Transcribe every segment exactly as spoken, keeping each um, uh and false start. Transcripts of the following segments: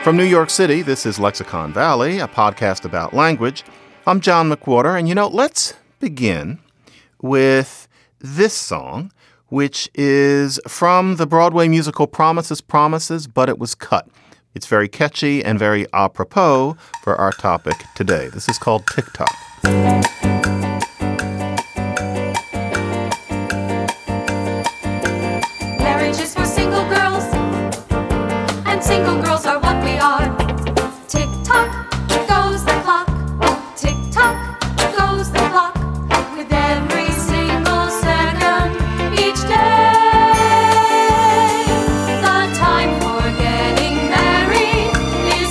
From New York City, this is Lexicon Valley, a podcast about language. I'm John McWhorter, and you know, let's begin with this song, which is from the Broadway musical Promises, Promises, But It Was Cut. It's very catchy and very apropos for our topic today. This is called TikTok. Marriage is for single girls, and single girls are what we are. Tick-tock goes the clock, tick-tock goes the clock, with every single second each day. The time for getting married is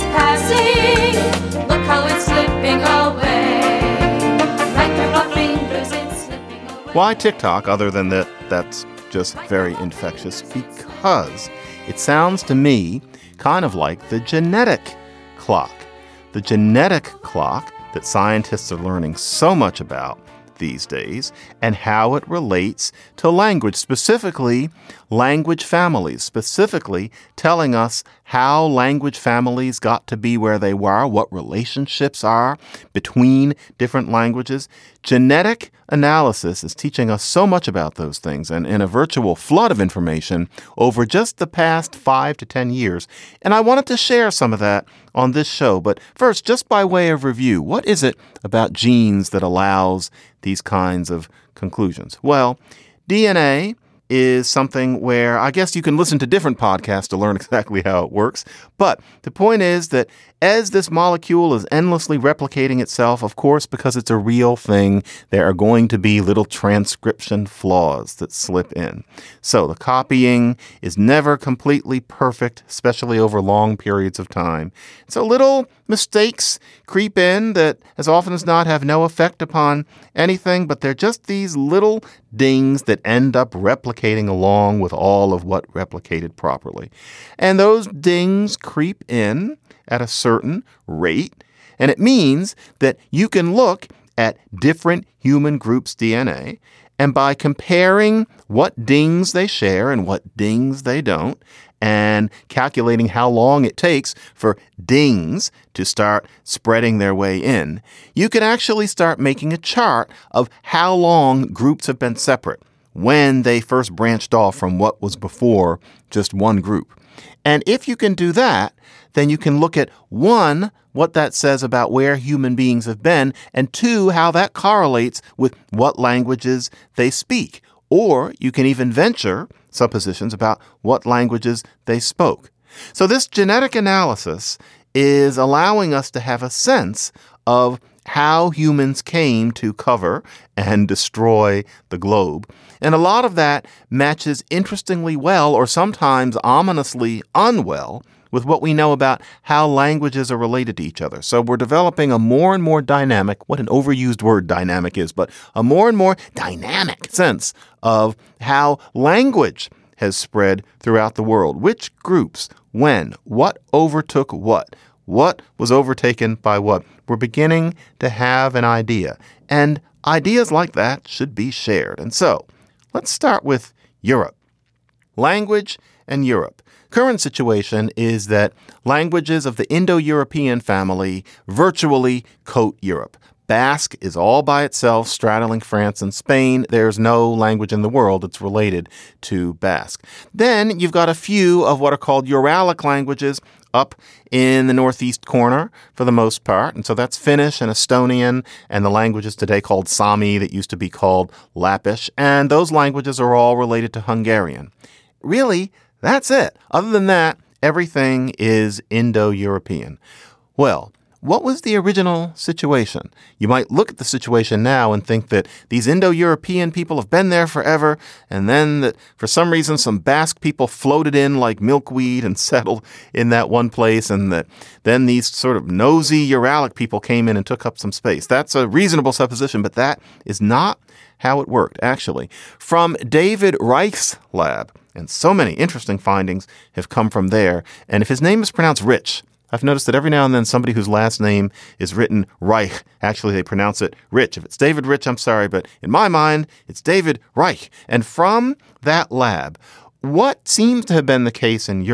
passing. Look how it's slipping away. Right through our fingers it's slipping away. Why TikTok, other than that that's just very infectious? Because it sounds to me kind of like the genetic clock. The genetic clock that scientists are learning so much about these days and how it relates to language, specifically language families, specifically telling us how language families got to be where they were, what relationships are between different languages. Genetic analysis is teaching us so much about those things and in a virtual flood of information over just the past five to ten years. And I wanted to share some of that on this show. But first, just by way of review, what is it about genes that allows these kinds of conclusions? Well, D N A is something where I guess you can listen to different podcasts to learn exactly how it works. But the point is that as this molecule is endlessly replicating itself, of course, because it's a real thing, there are going to be little transcription flaws that slip in. So the copying is never completely perfect, especially over long periods of time. So little mistakes creep in that as often as not have no effect upon anything, but they're just these little dings that end up replicating along with all of what replicated properly. And those dings creep in at a certain rate, and it means that you can look at different human groups' D N A, and by comparing what dings they share and what dings they don't, and calculating how long it takes for dings to start spreading their way in, you can actually start making a chart of how long groups have been separate when they first branched off from what was before just one group. And if you can do that, then you can look at, one, what that says about where human beings have been, and two, how that correlates with what languages they speak. Or you can even venture suppositions about what languages they spoke. So this genetic analysis is allowing us to have a sense of how humans came to cover and destroy the globe. And a lot of that matches interestingly well, or sometimes ominously unwell, with what we know about how languages are related to each other. So we're developing a more and more dynamic, what an overused word dynamic is, but a more and more dynamic sense of how language has spread throughout the world. Which groups, when, what overtook what, what was overtaken by what. We're beginning to have an idea. And ideas like that should be shared. And so let's start with Europe. Language and Europe. Current situation is that languages of the Indo-European family virtually coat Europe. Basque is all by itself, straddling France and Spain. There's no language in the world that's related to Basque. Then you've got a few of what are called Uralic languages up in the northeast corner for the most part. And so that's Finnish and Estonian and the languages today called Sami that used to be called Lappish. And those languages are all related to Hungarian. Really, that's it. Other than that, everything is Indo-European. Well, what was the original situation? You might look at the situation now and think that these Indo-European people have been there forever, and then that for some reason some Basque people floated in like milkweed and settled in that one place, and that then these sort of nosy Uralic people came in and took up some space. That's a reasonable supposition, but that is not how it worked, actually. From David Reich's lab, and so many interesting findings have come from there, and if his name is pronounced Rich, I've noticed that every now and then somebody whose last name is written Reich, actually they pronounce it Rich. If it's David Rich, I'm sorry, but in my mind, it's David Reich. And from that lab, what seems to have been the case in Europe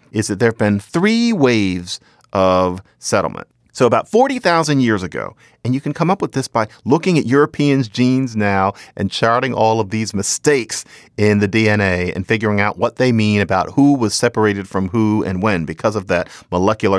is that there have been three waves of settlement. So about forty thousand years ago, and you can come up with this by looking at Europeans' genes now and charting all of these mistakes in the D N A and figuring out what they mean about who was separated from who and when because of that molecular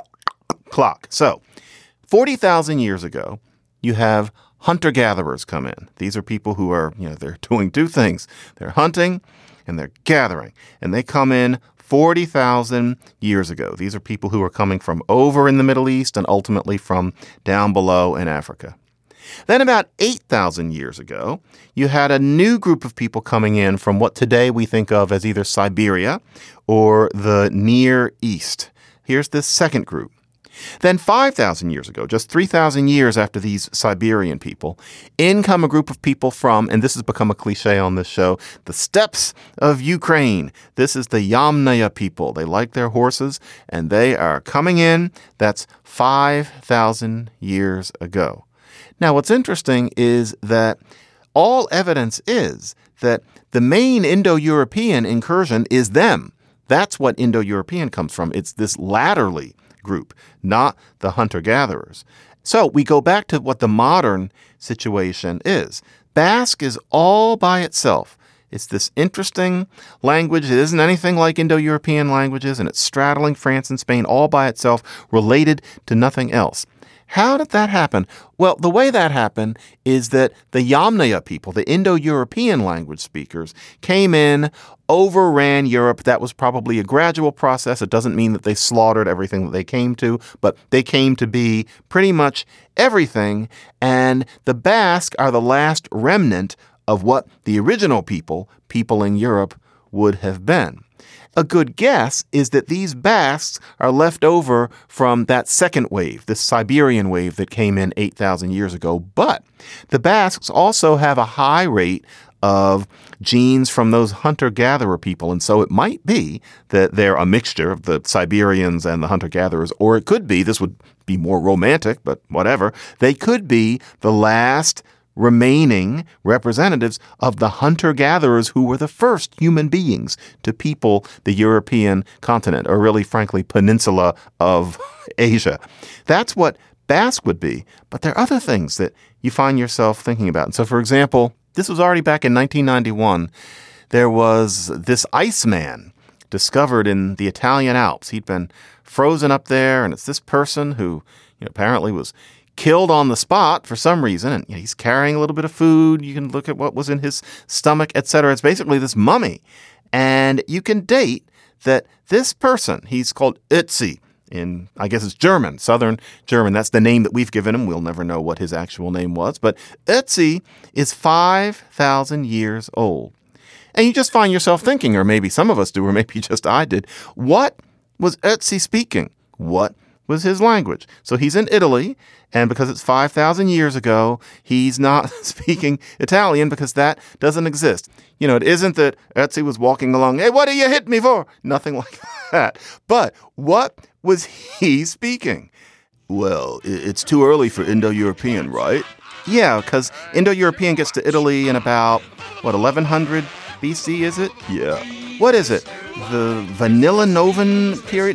clock. So forty thousand years ago, you have hunter-gatherers come in. These are people who are, you know, they're doing two things. They're hunting and they're gathering. And they come in forty thousand years ago. These are people who are coming from over in the Middle East and ultimately from down below in Africa. Then about eight thousand years ago, you had a new group of people coming in from what today we think of as either Siberia or the Near East. Here's this second group. Then five thousand years ago, just three thousand years after these Siberian people, in come a group of people from, and this has become a cliche on this show, the steppes of Ukraine. This is the Yamnaya people. They like their horses, and they are coming in. That's five thousand years ago. Now, what's interesting is that all evidence is that the main Indo-European incursion is them. That's what Indo-European comes from. It's this latterly group, not the hunter-gatherers. So we go back to what the modern situation is. Basque is all by itself. It's this interesting language. It isn't anything like Indo-European languages, and it's straddling France and Spain all by itself, related to nothing else. How did that happen? Well, the way that happened is that the Yamnaya people, the Indo-European language speakers, came in, overran Europe. That was probably a gradual process. It doesn't mean that they slaughtered everything that they came to, but they came to be pretty much everything. And the Basque are the last remnant of what the original people, people in Europe, would have been. A good guess is that these Basques are left over from that second wave, this Siberian wave that came in eight thousand years ago. But the Basques also have a high rate of genes from those hunter-gatherer people. And so it might be that they're a mixture of the Siberians and the hunter-gatherers, or it could be, this would be more romantic, but whatever, they could be the last remaining representatives of the hunter-gatherers who were the first human beings to people the European continent, or really, frankly, peninsula of Asia. That's what Basque would be. But there are other things that you find yourself thinking about. And so, for example, this was already back in nineteen ninety-one. There was this Iceman discovered in the Italian Alps. He'd been frozen up there, and it's this person who, you know, apparently was killed on the spot for some reason, and you know, he's carrying a little bit of food. You can look at what was in his stomach, et cetera. It's basically this mummy. And you can date that this person, he's called Ötzi in, I guess it's German, Southern German. That's the name that we've given him. We'll never know what his actual name was. But Ötzi is five thousand years old. And you just find yourself thinking, or maybe some of us do, or maybe just I did, what was Ötzi speaking? What was his language? So he's in Italy, and because it's five thousand years ago, he's not speaking Italian because that doesn't exist. You know, it isn't that Ötzi was walking along, hey, what do you hit me for? Nothing like that. But what was he speaking? Well, it's too early for Indo-European, right? Yeah, because Indo-European gets to Italy in about, what, eleven hundred B C, is it? Yeah. What is it? The Villanovan period?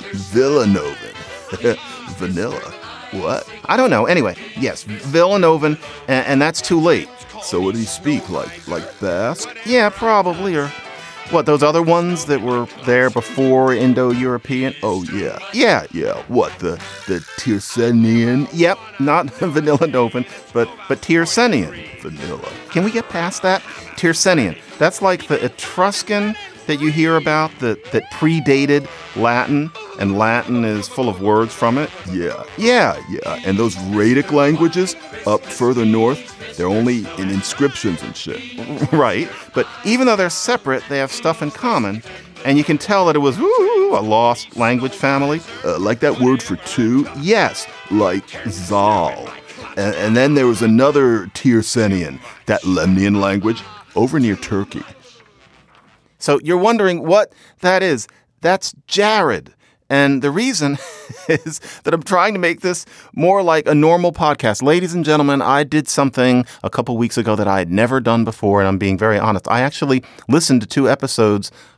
Villanovan. Vanilla. What? I don't know. Anyway, yes, Villanovan, and, and that's too late. So what did he speak? Like like Basque? Yeah, probably. Or what, those other ones that were there before Indo-European? Oh, yeah. Yeah, yeah. What, the the Tiersenian? Yep, not Villanovan, but, but Tiersenian. Vanilla. Can we get past that? Tiersenian. That's like the Etruscan that you hear about that, that predated Latin, and Latin is full of words from it. Yeah, yeah, yeah. And those Radic languages up further north, they're only in inscriptions and shit. Right. But even though they're separate, they have stuff in common. And you can tell that it was ooh, a lost language family. Uh, like that word for two? Yes, like Zal. And, and then there was another Tiersenian, that Lemnian language, over near Turkey. So you're wondering what that is. That's Jared. And the reason is that I'm trying to make this more like a normal podcast. Ladies and gentlemen, I did something a couple weeks ago that I had never done before, and I'm being very honest. I actually listened to two episodes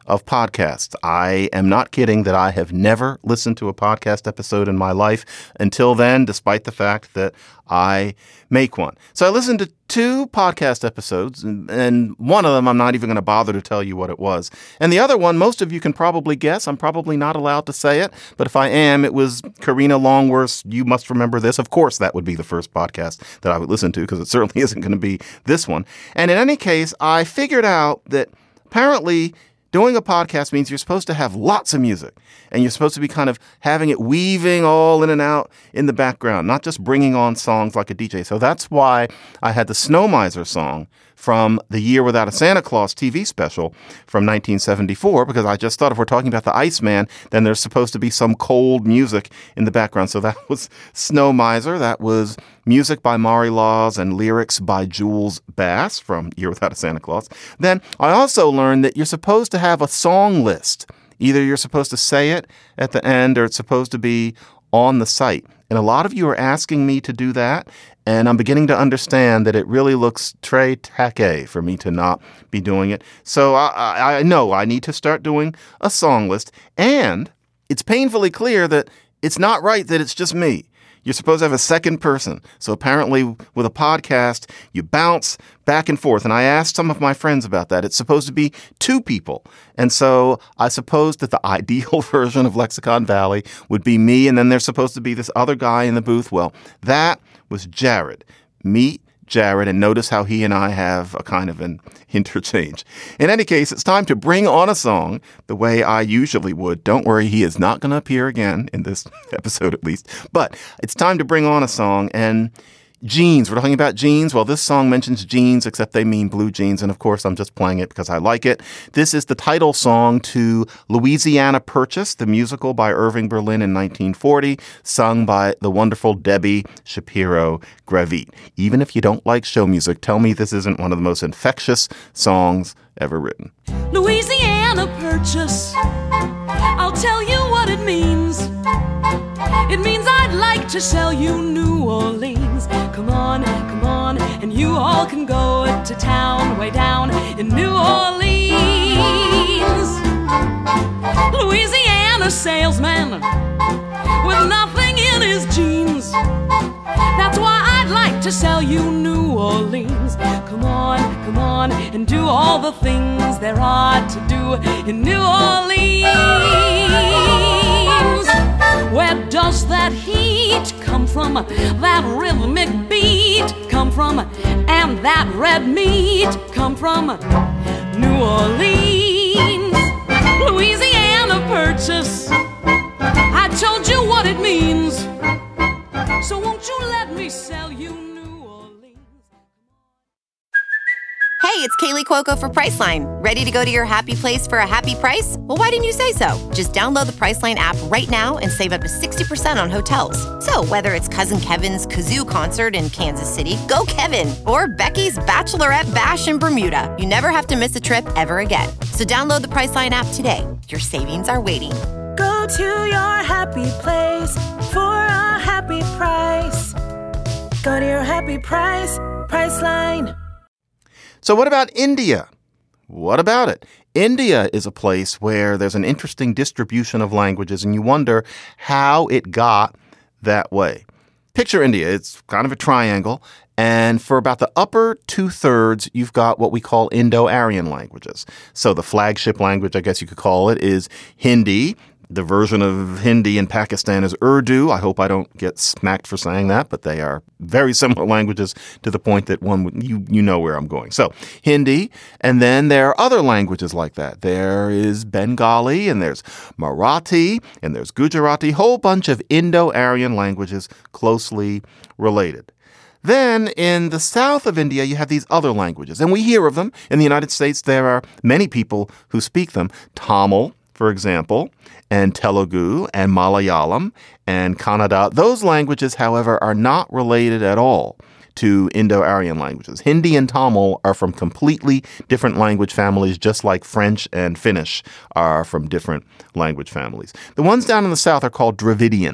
of podcasts. I am not kidding that I have never listened to a podcast episode in my life until then, despite the fact that I make one. So I listened to two podcast episodes, and, and one of them I'm not even going to bother to tell you what it was. And the other one, most of you can probably guess. I'm probably not allowed to say it, but if I am, it was Karina Longworth's You Must Remember This. Of course, that would be the first podcast that I would listen to, because it certainly isn't going to be this one. And in any case, I figured out that apparently doing a podcast means you're supposed to have lots of music, and you're supposed to be kind of having it weaving all in and out in the background, not just bringing on songs like a D J. So that's why I had the Snow Miser song from the Year Without a Santa Claus T V special from nineteen seventy-four, because I just thought if we're talking about the Iceman, then there's supposed to be some cold music in the background. So that was Snow Miser. That was music by Maury Laws and lyrics by Jules Bass from Year Without a Santa Claus. Then I also learned that you're supposed to have a song list. Either you're supposed to say it at the end or it's supposed to be on the site. And a lot of you are asking me to do that. And I'm beginning to understand that it really looks très taqué for me to not be doing it. So I, I, I know I need to start doing a song list. And it's painfully clear that it's not right that it's just me. You're supposed to have a second person. So apparently with a podcast, you bounce back and forth. And I asked some of my friends about that. It's supposed to be two people. And so I suppose that the ideal version of Lexicon Valley would be me. And then there's supposed to be this other guy in the booth. Well, that was Jared. Meet Jared, and notice how he and I have a kind of an interchange. In any case, it's time to bring on a song the way I usually would. Don't worry, he is not going to appear again in this episode at least. But it's time to bring on a song, and jeans. We're talking about jeans. Well, this song mentions jeans, except they mean blue jeans. And of course, I'm just playing it because I like it. This is the title song to Louisiana Purchase, the musical by Irving Berlin in nineteen forty, sung by the wonderful Debbie Shapiro Gravit. Even if you don't like show music, tell me this isn't one of the most infectious songs ever written. Louisiana Purchase, I'll tell you what it means. It means I'd like to sell you New Orleans. Come on, come on, and you all can go to town, way down in New Orleans. Louisiana salesman with nothing in his jeans. That's why I'd like to sell you New Orleans. Come on, come on, and do all the things there are to do in New Orleans. Where does that heat come from? That rhythmic beat come from? And that red meat come from? New Orleans, Louisiana Purchase. I told you what it means. So won't you let me sell you New Orleans? Hey, it's Kaylee Cuoco for Priceline. Ready to go to your happy place for a happy price? Well, why didn't you say so? Just download the Priceline app right now and save up to sixty percent on hotels. So whether it's Cousin Kevin's Kazoo Concert in Kansas City, go Kevin, or Becky's Bachelorette Bash in Bermuda, you never have to miss a trip ever again. So download the Priceline app today. Your savings are waiting. Go to your happy place for a happy price. Go to your happy price, Priceline. So what about India? What about it? India is a place where there's an interesting distribution of languages, and you wonder how it got that way. Picture India. It's kind of a triangle. And for about the upper two-thirds, you've got what we call Indo-Aryan languages. So the flagship language, I guess you could call it, is Hindi. The version of Hindi in Pakistan is Urdu. I hope I don't get smacked for saying that, but they are very similar languages to the point that one would, you you know where I'm going. So Hindi, and then there are other languages like that. There is Bengali, and there's Marathi, and there's Gujarati, whole bunch of Indo-Aryan languages closely related. Then in the south of India, you have these other languages, and we hear of them. In the United States, there are many people who speak them. Tamil, for example, and Telugu and Malayalam and Kannada. Those languages, however, are not related at all to Indo-Aryan languages. Hindi and Tamil are from completely different language families, just like French and Finnish are from different language families. The ones down in the south are called Dravidian.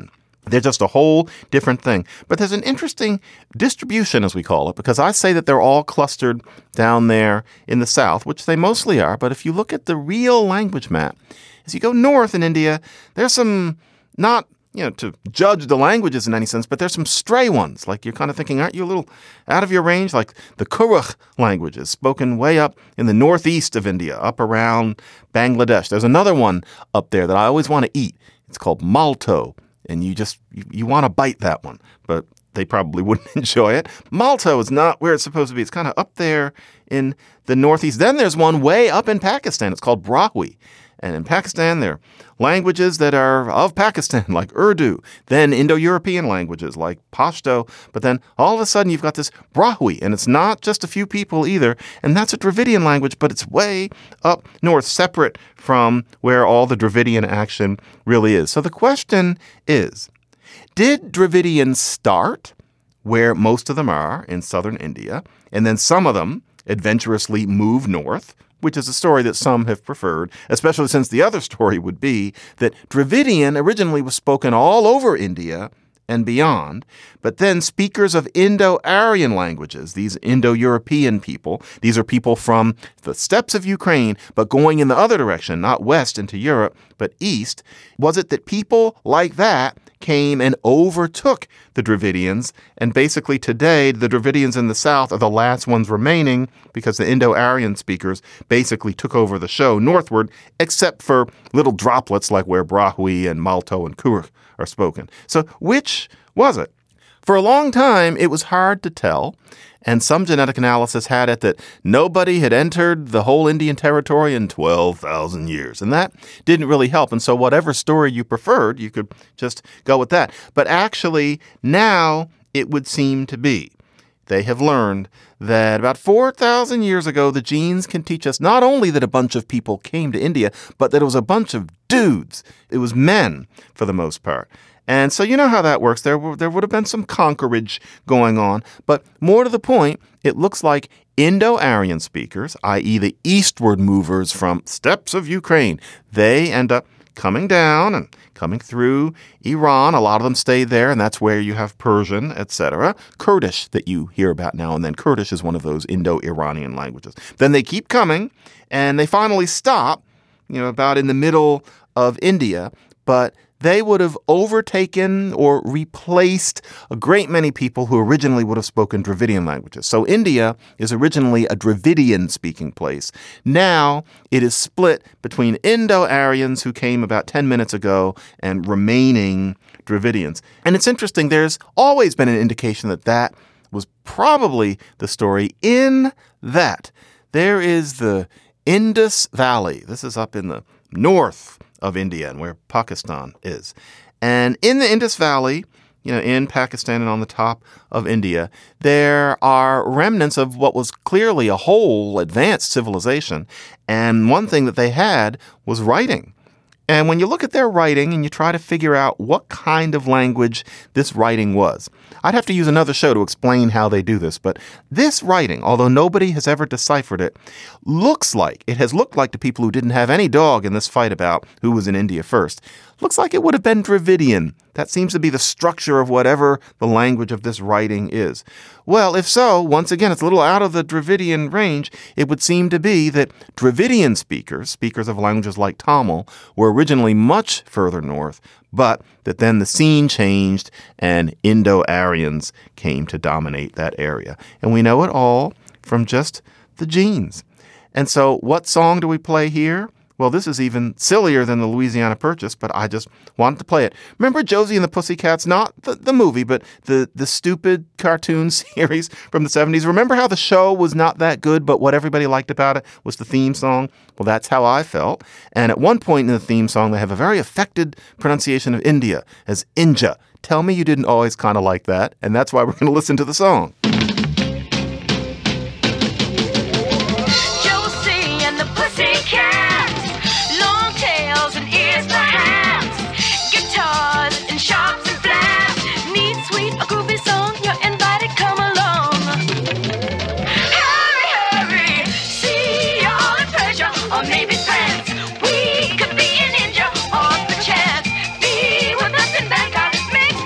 They're just a whole different thing. But there's an interesting distribution, as we call it, because I say that they're all clustered down there in the south, which they mostly are. But if you look at the real language map, as you go north in India, there's some not, you know, to judge the languages in any sense, but there's some stray ones. Like you're kind of thinking, aren't you a little out of your range? Like the Kurukh languages spoken way up in the northeast of India, up around Bangladesh. There's another one up there that I always want to eat. It's called Malto. And you just, you, you want to bite that one, but they probably wouldn't enjoy it. Malto is not where it's supposed to be. It's kind of up there in the northeast. Then there's one way up in Pakistan. It's called Brahwi. And in Pakistan, there are languages that are of Pakistan, like Urdu, then Indo-European languages like Pashto. But then all of a sudden you've got this Brahwi, and it's not just a few people either. And that's a Dravidian language, but it's way up north, separate from where all the Dravidian action really is. So the question is, did Dravidians start where most of them are in southern India, and then some of them adventurously move north, which is a story that some have preferred, especially since the other story would be that Dravidian originally was spoken all over India and beyond, but then speakers of Indo-Aryan languages, these Indo-European people, these are people from the steppes of Ukraine, but going in the other direction, not west into Europe, but east, was it that people like that came and overtook the Dravidians, and basically today the Dravidians in the south are the last ones remaining because the Indo-Aryan speakers basically took over the show northward, except for little droplets like where Brahwi and Malto and Kurukh are spoken. So which was it? For a long time, it was hard to tell, and some genetic analysis had it that nobody had entered the whole Indian territory in twelve thousand years, and that didn't really help. And so whatever story you preferred, you could just go with that. But actually, now it would seem to be. They have learned that about four thousand years ago, the genes can teach us not only that a bunch of people came to India, but that it was a bunch of dudes. It was men for the most part. And so you know how that works. There, were, there would have been some conquerage going on. But more to the point, it looks like Indo-Aryan speakers, that is the eastward movers from steppes of Ukraine, they end up coming down and coming through Iran. A lot of them stay there, and that's where you have Persian, et cetera. Kurdish that you hear about now and then. Kurdish is one of those Indo-Iranian languages. Then they keep coming, and they finally stop, you know, about in the middle of India. But they would have overtaken or replaced a great many people who originally would have spoken Dravidian languages. So India is originally a Dravidian-speaking place. Now it is split between Indo-Aryans who came about ten minutes ago and remaining Dravidians. And it's interesting, there's always been an indication that that was probably the story in that there is the Indus Valley. This is up in the north of India and where Pakistan is. And in the Indus Valley, you know, in Pakistan and on the top of India, there are remnants of what was clearly a whole advanced civilization. And one thing that they had was writing. And when you look at their writing and you try to figure out what kind of language this writing was, I'd have to use another show to explain how they do this. But this writing, although nobody has ever deciphered it, looks like, it has looked like to people who didn't have any dog in this fight about who was in India first, looks like it would have been Dravidian. That seems to be the structure of whatever the language of this writing is. Well, if so, once again, it's a little out of the Dravidian range. It would seem to be that Dravidian speakers, speakers of languages like Tamil, were originally much further north, but that then the scene changed and Indo-Aryans came to dominate that area. And we know it all from just the genes. And so what song do we play here? Well, this is even sillier than the Louisiana Purchase, but I just wanted to play it. Remember Josie and the Pussycats? Not the, the movie, but the, the stupid cartoon series from the seventies. Remember how the show was not that good, but what everybody liked about it was the theme song? Well, that's how I felt. And at one point in the theme song, they have a very affected pronunciation of India as Inja. Tell me you didn't always kind of like that, and that's why we're going to listen to the song. Josie and the Pussycats. Shops and flats, neat, sweet, a groovy song. You're invited, come along. Hurry, hurry, see all the pleasure, or maybe friends. We could be an ninja or the chance. Be with us in Bangkok, make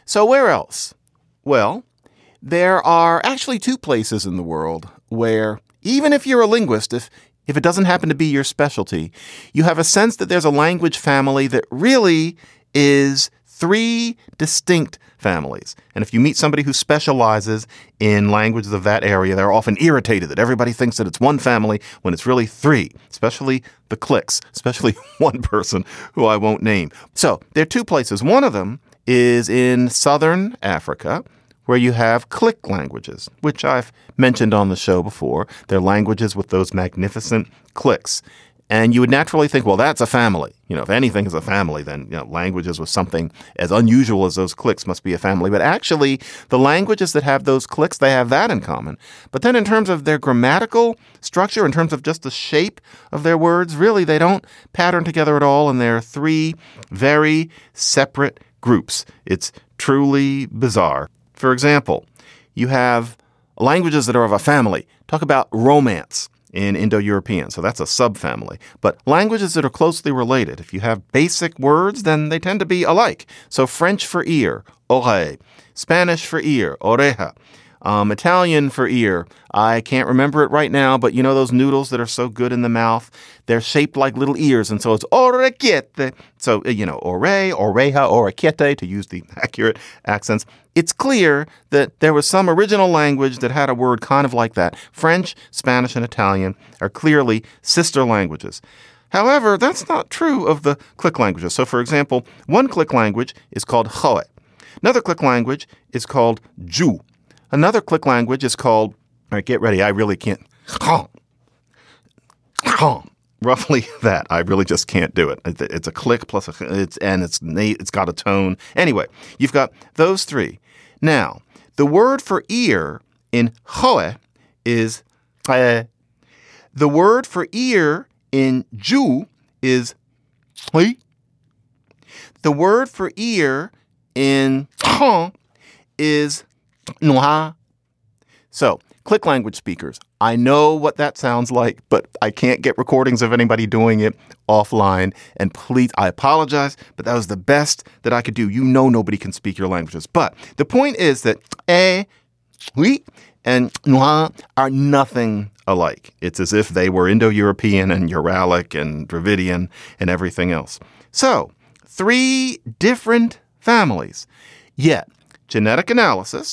So where else? Well, there are actually two places in the world where, even if you're a linguist, if if it doesn't happen to be your specialty, you have a sense that there's a language family that really is three distinct families. And if you meet somebody who specializes in languages of that area, they're often irritated that everybody thinks that it's one family when it's really three, especially the cliques, especially one person who I won't name. So there are two places. One of them is in southern Africa, where you have click languages, which I've mentioned on the show before. They're languages with those magnificent clicks. And you would naturally think, well, that's a family. You know, if anything is a family, then you know, languages with something as unusual as those clicks must be a family. But actually, the languages that have those clicks, they have that in common. But then in terms of their grammatical structure, in terms of just the shape of their words, really, they don't pattern together at all. And they're three very separate groups. It's truly bizarre. For example, you have languages that are of a family. Talk about romance in Indo-European. So that's a subfamily. But languages that are closely related, if you have basic words, then they tend to be alike. So French for ear, oreille. Spanish for ear, oreja. Um, Italian for ear. I can't remember it right now, but you know those noodles that are so good in the mouth? They're shaped like little ears, and so it's orecchiette. So, you know, ore, oreja, orecchiette, to use the accurate accents. It's clear that there was some original language that had a word kind of like that. French, Spanish, and Italian are clearly sister languages. However, that's not true of the click languages. So, for example, one click language is called Hoe. Another click language is called Ju. Another click language is called, all right, get ready, I really can't, roughly that. I really just can't do it. It's a click plus a, it's, and it's, it's got a tone. Anyway, you've got those three. Now, the word for ear in Hoe is eh. The word for ear in Ju is hui. The word for ear in Hong is Noha. So, click language speakers, I know what that sounds like, but I can't get recordings of anybody doing it offline. And please, I apologize, but that was the best that I could do. You know nobody can speak your languages. But the point is that eh, oui, and noha are nothing alike. It's as if they were Indo-European and Uralic and Dravidian and everything else. So, three different families. Yet, genetic analysis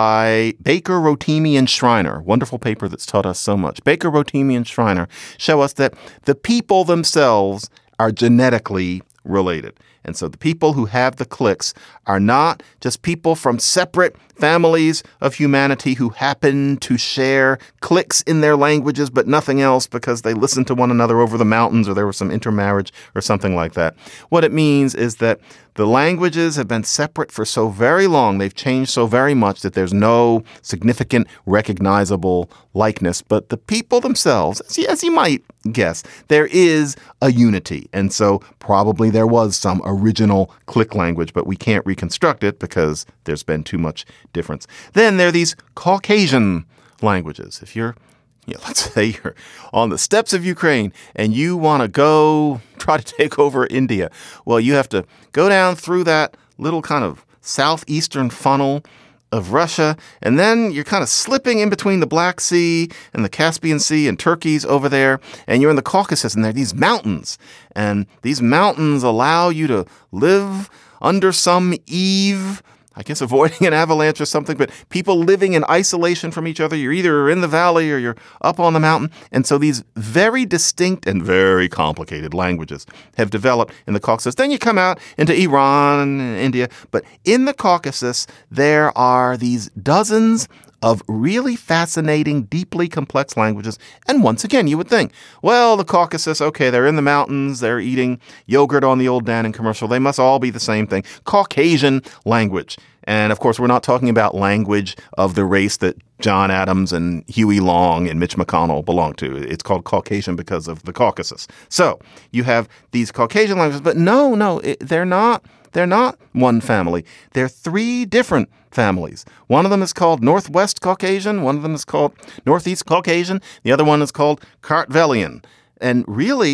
by Baker, Rotimi, and Schreiner, wonderful paper that's taught us so much. Baker, Rotimi, and Schreiner show us that the people themselves are genetically related. And so the people who have the clicks are not just people from separate families of humanity who happen to share clicks in their languages, but nothing else because they listened to one another over the mountains or there was some intermarriage or something like that. What it means is that the languages have been separate for so very long. They've changed so very much that there's no significant recognizable likeness. But the people themselves, as you, as you might guess, there is a unity. And so probably there was some original click language, but we can't reconstruct it because there's been too much difference. Then there are these Caucasian languages. If you're Yeah, let's say you're on the steppes of Ukraine and you want to go try to take over India. Well, you have to go down through that little kind of southeastern funnel of Russia, and then you're kind of slipping in between the Black Sea and the Caspian Sea and Turkey's over there, and you're in the Caucasus, and there are these mountains, and these mountains allow you to live under some eave, I guess avoiding an avalanche or something, but people living in isolation from each other. You're either in the valley or you're up on the mountain. And so these very distinct and very complicated languages have developed in the Caucasus. Then you come out into Iran and India. But in the Caucasus, there are these dozens of really fascinating, deeply complex languages. And once again, you would think, well, the Caucasus, okay, they're in the mountains, they're eating yogurt on the old Dannon commercial. They must all be the same thing. Caucasian language. And of course, we're not talking about language of the race that John Adams and Huey Long and Mitch McConnell belong to. It's called Caucasian because of the Caucasus. So you have these Caucasian languages, but no, no, it, they're not. They're not one family. They're three different families. One of them is called Northwest Caucasian. One of them is called Northeast Caucasian. The other one is called Kartvelian. And really,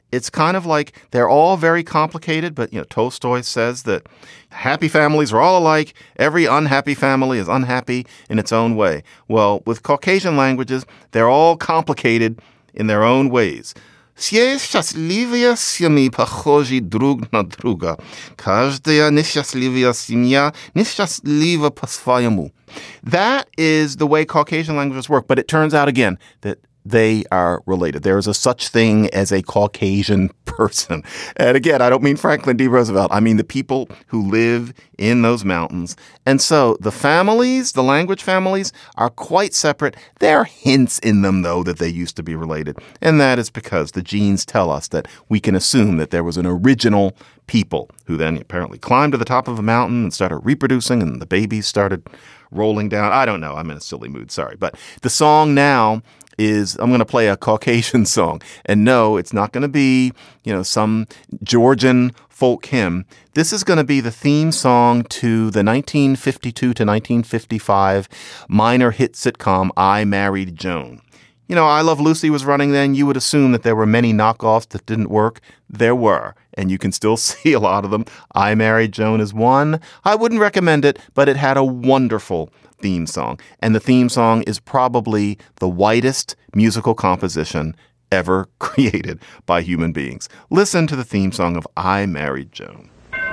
it's kind of like they're all very complicated, but you know, Tolstoy says that happy families are all alike. Every unhappy family is unhappy in its own way. Well, with Caucasian languages, they're all complicated in their own ways. Все счастливые семьи похожи друг на друга. Каждая несчастливая семья несчастлива по-своему. That is the way Caucasian languages work, but it turns out again that they are related. There is a such thing as a Caucasian person. And again, I don't mean Franklin D. Roosevelt. I mean the people who live in those mountains. And so the families, the language families, are quite separate. There are hints in them, though, that they used to be related. And that is because the genes tell us that we can assume that there was an original people who then apparently climbed to the top of a mountain and started reproducing, and the babies started rolling down. I don't know. I'm in a silly mood. Sorry. But the song now is I'm going to play a Caucasian song. And no, it's not going to be, you know, some Georgian folk hymn. This is going to be the theme song to the nineteen fifty-two to nineteen fifty-five minor hit sitcom I Married Joan. You know, I Love Lucy was running then. You would assume that there were many knockoffs that didn't work. There were, and you can still see a lot of them. I Married Joan is one. I wouldn't recommend it, but it had a wonderful theme song. And the theme song is probably the whitest musical composition ever created by human beings. Listen to the theme song of I Married Joan.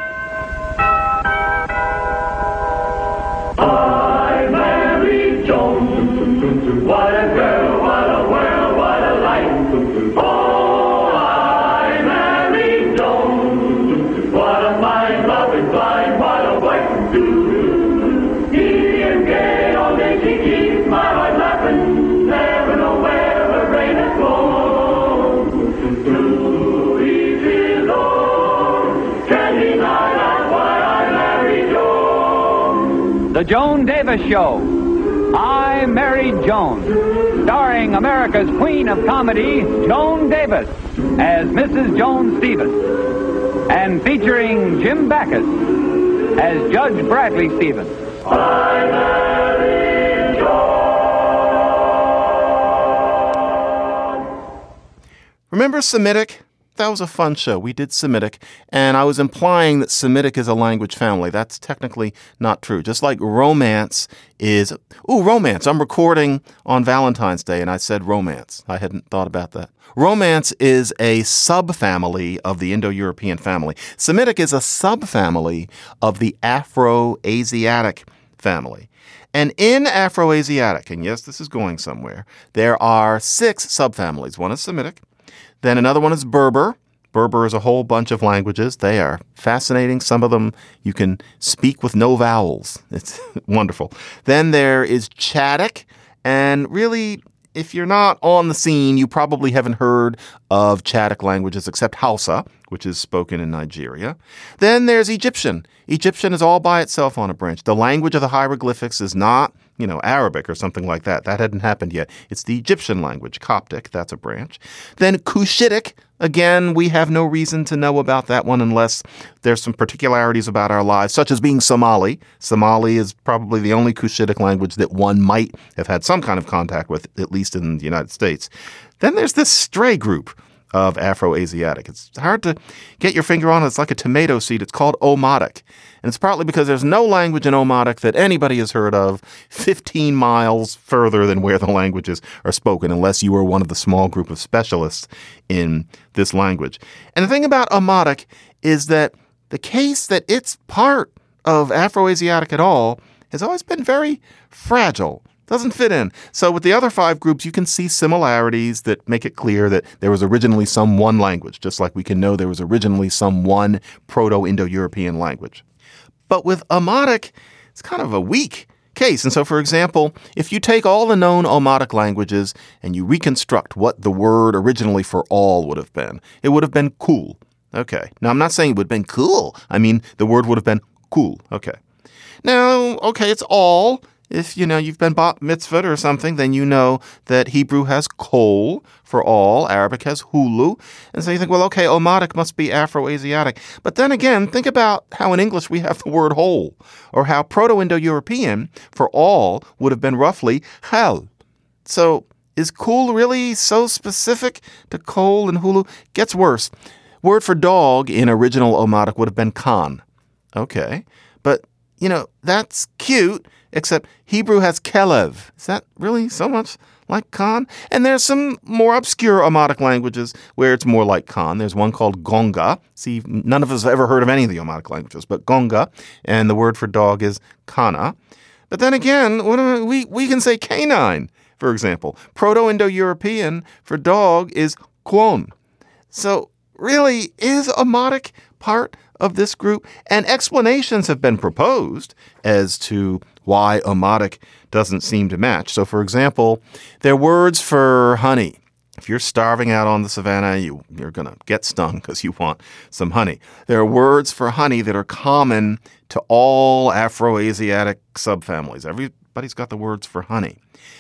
I married Joan. What a girl, what a world, what a life. Oh, I married Joan. What a mind, loving blind, what a wife to do. Giddy and gay, all day she keeps my heart laughing. Never know where the rain has gone. To easy Lord, can he not ask why I married Joan? The Joan Davis Show. I Married Joan, starring America's Queen of Comedy, Joan Davis, as Missus Joan Stevens, and featuring Jim Backus as Judge Bradley Stevens. I married Joan. Remember Semitic? That was a fun show. We did Semitic, and I was implying that Semitic is a language family. That's technically not true. Just like romance is... Ooh, romance. I'm recording on Valentine's Day, and I said romance. I hadn't thought about that. Romance is a subfamily of the Indo-European family. Semitic is a subfamily of the Afro-Asiatic family. And in Afro-Asiatic, and yes, this is going somewhere, there are six subfamilies. One is Semitic. Then another one is Berber. Berber is a whole bunch of languages. They are fascinating. Some of them you can speak with no vowels. It's wonderful. Then there is Chadic. And really, if you're not on the scene, you probably haven't heard of Chadic languages except Hausa, which is spoken in Nigeria. Then there's Egyptian. Egyptian is all by itself on a branch. The language of the hieroglyphics is not, you know, Arabic or something like that. That hadn't happened yet. It's the Egyptian language, Coptic. That's a branch. Then Cushitic. Again, we have no reason to know about that one unless there's some particularities about our lives, such as being Somali. Somali is probably the only Cushitic language that one might have had some kind of contact with, at least in the United States. Then there's this stray group of Afro-Asiatic. It's hard to get your finger on it. It's like a tomato seed. It's called Omotic. And it's partly because there's no language in Omotic that anybody has heard of fifteen miles further than where the languages are spoken, unless you were one of the small group of specialists in this language. And the thing about Omotic is that the case that it's part of Afro-Asiatic at all has always been very fragile. Doesn't fit in. So with the other five groups, you can see similarities that make it clear that there was originally some one language, just like we can know there was originally some one Proto-Indo-European language. But with Omotic, it's kind of a weak case. And so, for example, if you take all the known Omotic languages and you reconstruct what the word originally for all would have been, it would have been cool. Okay. Now, I'm not saying it would have been cool. I mean, the word would have been cool. Okay. Now, okay, it's all. If, you know, you've been bat mitzvahed or something, then you know that Hebrew has kol for all, Arabic has hulu. And so you think, well, okay, Omotic must be Afro-Asiatic. But then again, think about how in English we have the word whole, or how Proto-Indo-European for all would have been roughly hal. So Is cool really so specific to coal and hulu? Gets worse. Word for dog in original Omotic would have been khan. Okay. But, you know, that's cute, except Hebrew has kelev. Is that really so much like khan? And there's some more obscure Omotic languages where it's more like khan. There's one called Gonga. See, none of us have ever heard of any of the Omotic languages, but Gonga. And the word for dog is kana. But then again, what do we, we can say canine, for example. Proto-Indo-European for dog is kwon. So really, is Omotic part of this group? And explanations have been proposed as to why Omotic doesn't seem to match. So, for example, there are words for honey. If you're starving out on the savannah, you, you're going to get stung because you want some honey. There are words for honey that are common to all Afro-Asiatic subfamilies. Everybody's got the words for honey.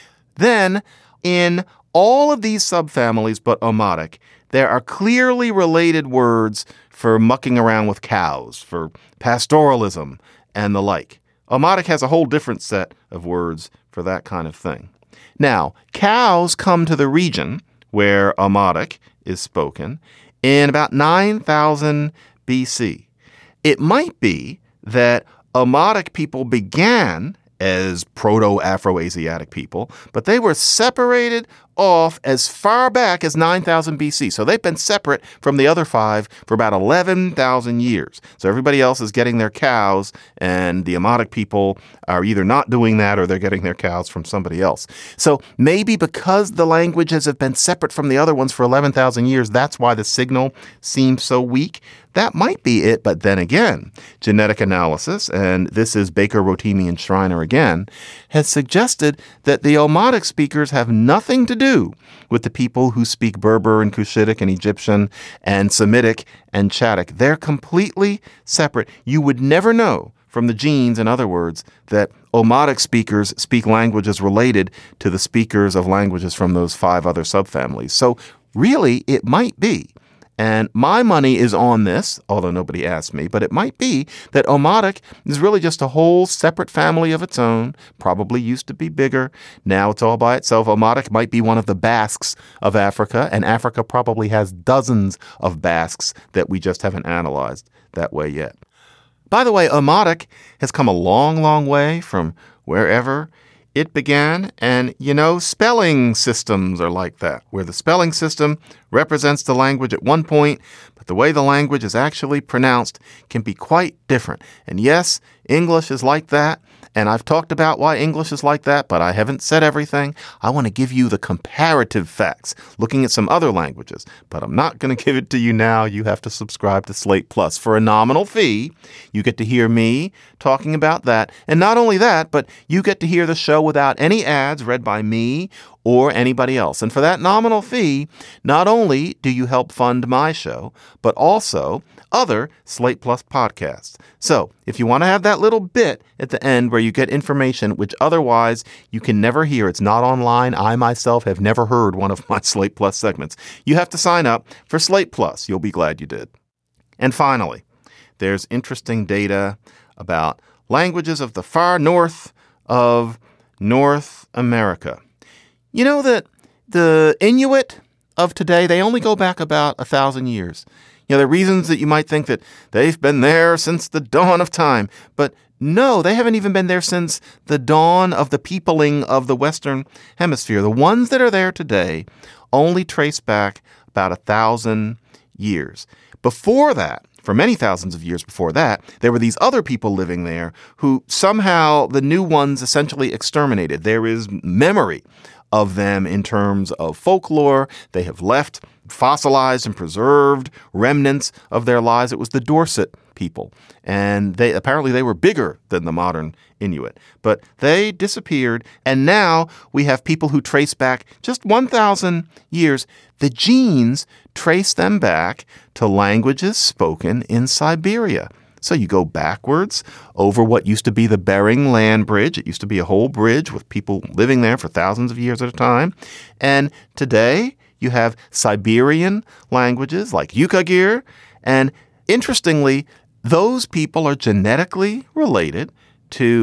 Then, in all of these subfamilies but Omotic, there are clearly related words for mucking around with cows, for pastoralism, and the like. Omotic has a whole different set of words for that kind of thing. Now, cows come to the region where Omotic is spoken in about nine thousand B C. It might be that Omotic people began as proto-Afro-Asiatic people, but they were separated off as far back as nine thousand B C. So they've been separate from the other five for about eleven thousand years. So everybody else is getting their cows, and the Omotic people are either not doing that or they're getting their cows from somebody else. So maybe because the languages have been separate from the other ones for eleven thousand years, that's why the signal seems so weak. That might be it, but then again, genetic analysis, and this is Baker, Rotimi, and Schreiner again, has suggested that the Omotic speakers have nothing to do with the people who speak Berber and Cushitic and Egyptian and Semitic and Chadic. They're completely separate. You would never know from the genes, in other words, that Omotic speakers speak languages related to the speakers of languages from those five other subfamilies. So really, it might be. And my money is on this, although nobody asked me, but it might be that Omotic is really just a whole separate family of its own, probably used to be bigger. Now it's all by itself. Omotic might be one of the Basques of Africa, and Africa probably has dozens of Basques that we just haven't analyzed that way yet. By the way, Omotic has come a long, long way from wherever it began, and, you know, spelling systems are like that, where the spelling system represents the language at one point, but the way the language is actually pronounced can be quite different. And yes, English is like that, and I've talked about why English is like that, but I haven't said everything. I want to give you the comparative facts, looking at some other languages, but I'm not going to give it to you now. You have to subscribe to Slate Plus. For a nominal fee, you get to hear me talking about that. And not only that, but you get to hear the show without any ads read by me or anybody else. And for that nominal fee, not only do you help fund my show, but also other Slate Plus podcasts. So if you want to have that little bit at the end where you get information which otherwise you can never hear, it's not online. I myself have never heard one of my Slate Plus segments. You have to sign up for Slate Plus. You'll be glad you did. And finally, there's interesting data about languages of the far north of North America. You know that the Inuit of today, they only go back about a thousand years. You know, there are reasons that you might think that they've been there since the dawn of time. But no, they haven't even been there since the dawn of the peopling of the Western Hemisphere. The ones that are there today only trace back about a thousand years. Before that, for many thousands of years before that, there were these other people living there who somehow the new ones essentially exterminated. There is memory of them in terms of folklore. They have left fossilized and preserved remnants of their lives. It was the Dorset people, and they apparently they were bigger than the modern Inuit, but they disappeared, and now we have people who trace back just one thousand years. The genes trace them back to languages spoken in Siberia. So you go backwards over what used to be the Bering Land Bridge. It used to be a whole bridge with people living there for thousands of years at a time. And today you have Siberian languages like Yukagir. And interestingly, those people are genetically related to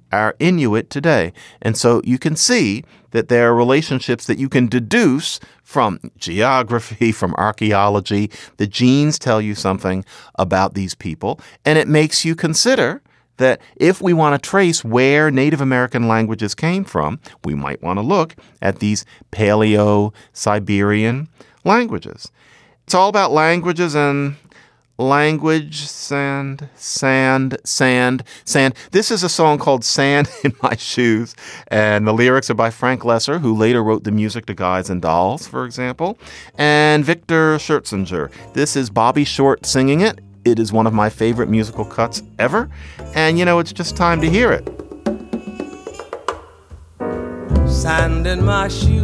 our Inuit today. And so you can see that there are relationships that you can deduce from geography, from archaeology. The genes tell you something about these people, and it makes you consider that if we want to trace where Native American languages came from, we might want to look at these Paleo-Siberian languages. It's all about languages and language, sand, sand, sand, sand. This is a song called Sand in My Shoes, and the lyrics are by Frank Lesser, who later wrote the music to Guys and Dolls, for example, and Victor Schertzinger. This is Bobby Short singing it. It is one of my favorite musical cuts ever, and you know, it's just time to hear it. Sand in my shoes,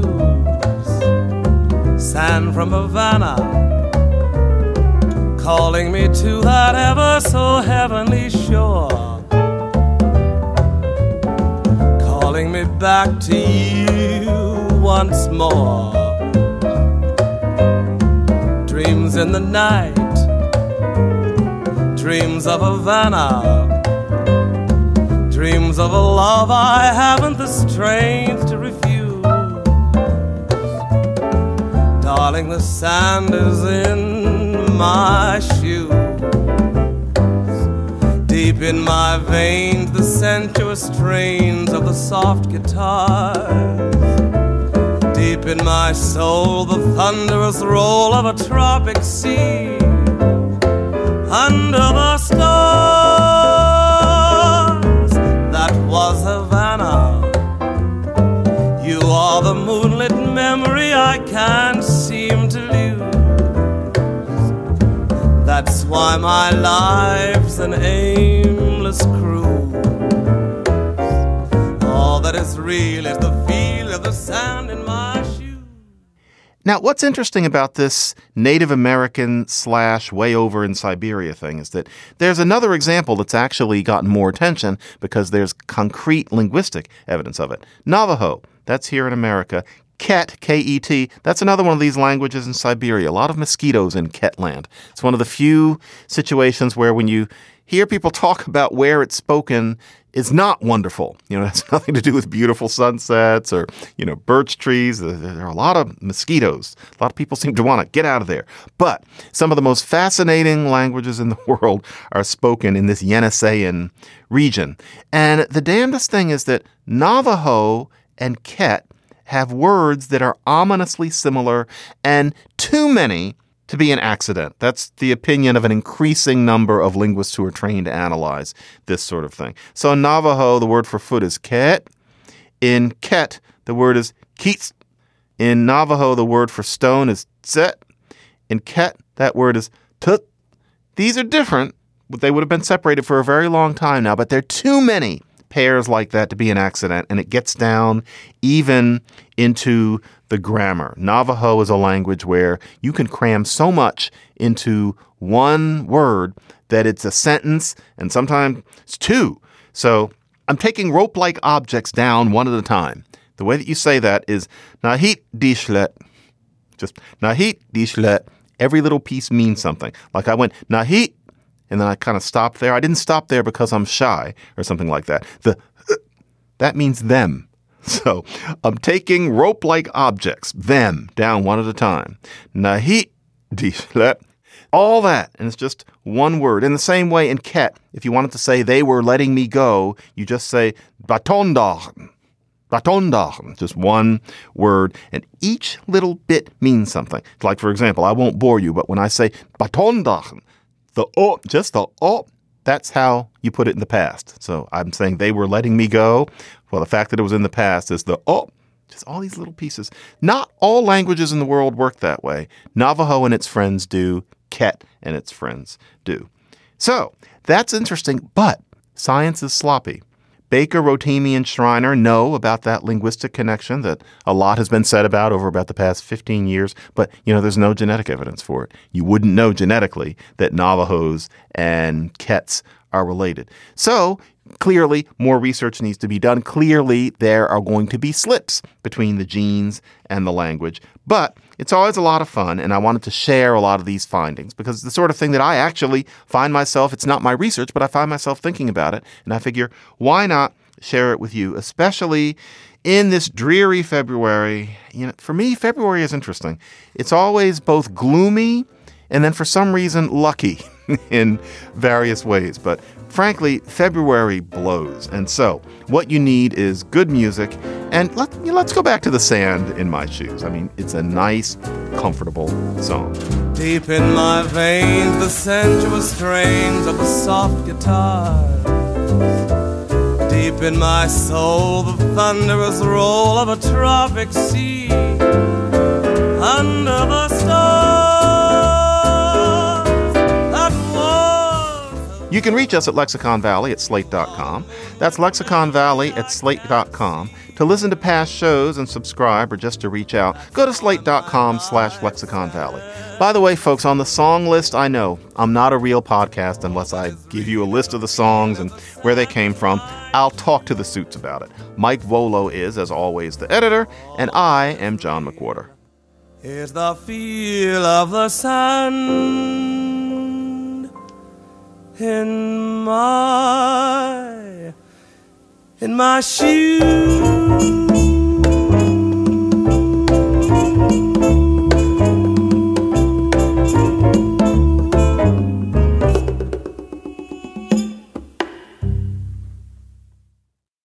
sand from Havana, calling me to that ever so heavenly shore, calling me back to you once more. Dreams in the night, dreams of Havana, dreams of a love I haven't the strength to refuse. Darling, the sand is in my shoes, deep in my veins the sensuous strains of the soft guitars, deep in my soul the thunderous roll of a tropic sea. Under the stars, that was Havana. You are the moonlit memory I can't seem to lose. That's why my life's an aimless cruise. All that is real is the feel of the sand in my shoes. Now, what's interesting about this Native American slash way over in Siberia thing is that there's another example that's actually gotten more attention because there's concrete linguistic evidence of it. Navajo, that's here in America. Ket, K E T, that's another one of these languages in Siberia. A lot of mosquitoes in Ketland. It's one of the few situations where when you hear people talk about where it's spoken, it's not wonderful. You know, it has nothing to do with beautiful sunsets or, you know, birch trees. There are a lot of mosquitoes. A lot of people seem to want to get out of there. But some of the most fascinating languages in the world are spoken in this Yeniseian region. And the damnedest thing is that Navajo and Ket have words that are ominously similar and too many to be an accident. That's the opinion of an increasing number of linguists who are trained to analyze this sort of thing. So in Navajo, the word for foot is ket. In Ket, the word is keets. In Navajo, the word for stone is tset. In Ket, that word is tut. These are different, but they would have been separated for a very long time now, but there are too many pairs like that to be an accident, and it gets down even into the grammar. Navajo is a language where you can cram so much into one word that it's a sentence, and sometimes it's two. So I'm taking rope-like objects down one at a time. The way that you say that is nahit dishlet. Just nahit dishlet. Every little piece means something. Like I went nahit, and then I kind of stopped there. I didn't stop there because I'm shy or something like that. The uh, that means them. So I'm taking rope-like objects, them, down one at a time. Nahit dishlet. All that, and it's just one word. In the same way in Ket, if you wanted to say they were letting me go, you just say batondachen. Batondachen, just one word, and each little bit means something. Like, for example, I won't bore you, but when I say batondachen, the oh, just the oh, that's how you put it in the past. So I'm saying they were letting me go. Well, the fact that it was in the past is the oh, just all these little pieces. Not all languages in the world work that way. Navajo and its friends do. Ket and its friends do. So that's interesting, but science is sloppy. Baker, Rotimi, and Schreiner know about that linguistic connection that a lot has been said about over about the past fifteen years, but, you know, there's no genetic evidence for it. You wouldn't know genetically that Navajos and Kets are related. So clearly, more research needs to be done. Clearly, there are going to be slips between the genes and the language, but it's always a lot of fun, and I wanted to share a lot of these findings because it's the sort of thing that I actually find myself, it's not my research, but I find myself thinking about it, and I figure, why not share it with you, especially in this dreary February. You know, for me, February is interesting. It's always both gloomy and then for some reason lucky in various ways. But frankly, February blows. And so what you need is good music. And let, you know, let's go back to The Sand in My Shoes. I mean, it's a nice, comfortable song. Deep in my veins, the sensuous strains of the soft guitar. Deep in my soul, the thunderous roll of a tropic sea. Under the stars that was. You can reach us at Lexicon Valley at slate dot com. That's Lexicon Valley at slate dot com. To listen to past shows and subscribe or just to reach out, go to slate dot com slash Lexicon Valley. By the way, folks, on the song list, I know I'm not a real podcast unless I give you a list of the songs and where they came from. I'll talk to the suits about it. Mike Volo is, as always, the editor, and I am John McWhorter. Here's the feel of the sand in my, in my shoes.